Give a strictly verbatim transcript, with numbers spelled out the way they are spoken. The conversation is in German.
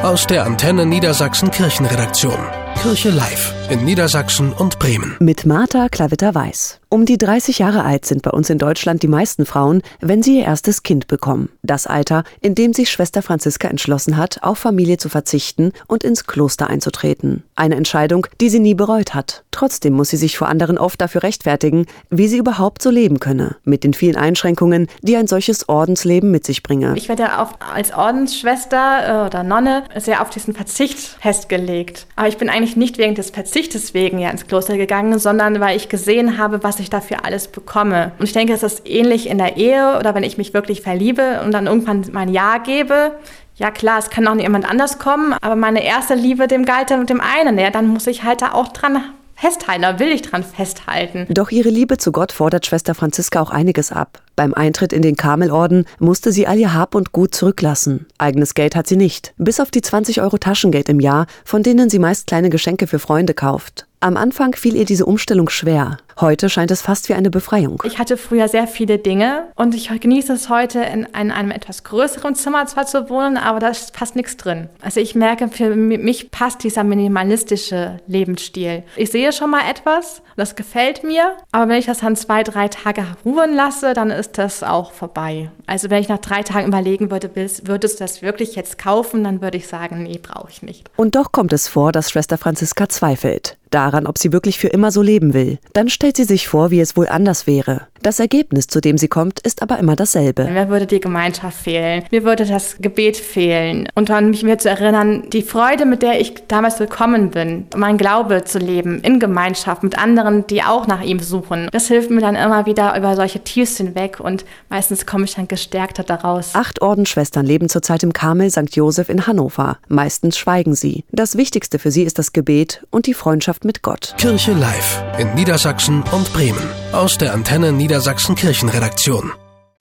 Aus der Antenne Niedersachsen Kirchenredaktion. Kirche live in Niedersachsen und Bremen. Mit Martha Klavitter-Weiß. Um die dreißig Jahre alt sind bei uns in Deutschland die meisten Frauen, wenn sie ihr erstes Kind bekommen. Das Alter, in dem sich Schwester Franziska entschlossen hat, auf Familie zu verzichten und ins Kloster einzutreten. Eine Entscheidung, die sie nie bereut hat. Trotzdem muss sie sich vor anderen oft dafür rechtfertigen, wie sie überhaupt so leben könne. Mit den vielen Einschränkungen, die ein solches Ordensleben mit sich bringe. Ich werde auch als Ordensschwester äh, oder Nonne sehr auf diesen Verzicht festgelegt. Aber ich bin eigentlich nicht wegen des Verzichtes wegen ja ins Kloster gegangen, sondern weil ich gesehen habe, was ich dafür alles bekomme. Und ich denke, es ist ähnlich in der Ehe oder wenn ich mich wirklich verliebe und dann irgendwann mein Ja gebe. Ja klar, es kann auch jemand anders kommen, aber meine erste Liebe, dem galt dann mit dem einen. Ja, dann muss ich halt da auch dran festhalten, da will ich dran festhalten. Doch ihre Liebe zu Gott fordert Schwester Franziska auch einiges ab. Beim Eintritt in den Karmelorden musste sie all ihr Hab und Gut zurücklassen. Eigenes Geld hat sie nicht, bis auf die zwanzig Euro Taschengeld im Jahr, von denen sie meist kleine Geschenke für Freunde kauft. Am Anfang fiel ihr diese Umstellung schwer. Heute scheint es fast wie eine Befreiung. Ich hatte früher sehr viele Dinge und ich genieße es heute, in einem etwas größeren Zimmer zwar zu wohnen, aber da ist fast nichts drin. Also ich merke, für mich passt dieser minimalistische Lebensstil. Ich sehe schon mal etwas, das gefällt mir, aber wenn ich das dann zwei, drei Tage ruhen lasse, dann ist das auch vorbei. Also wenn ich nach drei Tagen überlegen würde, würdest du das wirklich jetzt kaufen, dann würde ich sagen, nee, brauche ich nicht. Und doch kommt es vor, dass Schwester Franziska zweifelt daran, ob sie wirklich für immer so leben will. Dann stellt sie sich vor, wie es wohl anders wäre. Das Ergebnis, zu dem sie kommt, ist aber immer dasselbe. Mir würde die Gemeinschaft fehlen, mir würde das Gebet fehlen und dann mich mir zu erinnern, die Freude, mit der ich damals gekommen bin, mein Glaube zu leben, in Gemeinschaft mit anderen, die auch nach ihm suchen. Das hilft mir dann immer wieder über solche Tiefs hinweg und meistens komme ich dann gestärkter daraus. Acht Ordensschwestern leben zurzeit im Karmel Sankt Joseph in Hannover. Meistens schweigen sie. Das Wichtigste für sie ist das Gebet und die Freundschaft mit Gott. Kirche live in Niedersachsen und Bremen. Aus der Antenne Niedersachsen Kirchenredaktion.